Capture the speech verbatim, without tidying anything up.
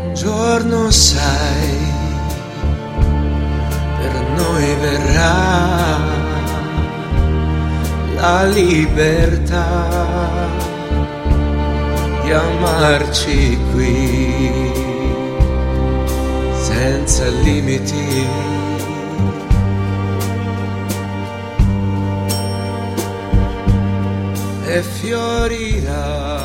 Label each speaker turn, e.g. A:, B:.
A: giorno sai, per noi verrà la libertà di amarci qui senza limiti. E fiorirà